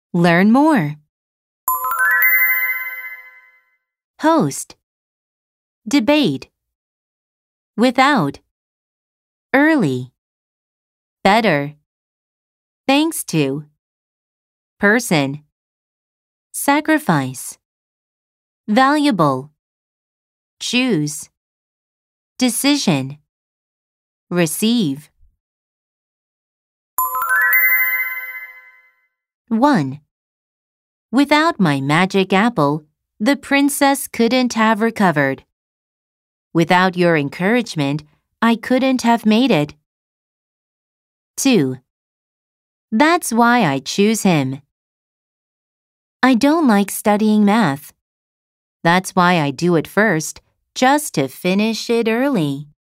Learn more. Host. Debate. Without. Early. Better. Thanks to. Person. Sacrifice. Valuable. Choose. Decision. Receive. 1. Without my magic apple, the princess couldn't have recovered. Without your encouragement, I couldn't have made it. 2. That's why I choose him. I don't like studying math. That's why I do it first, just to finish it early.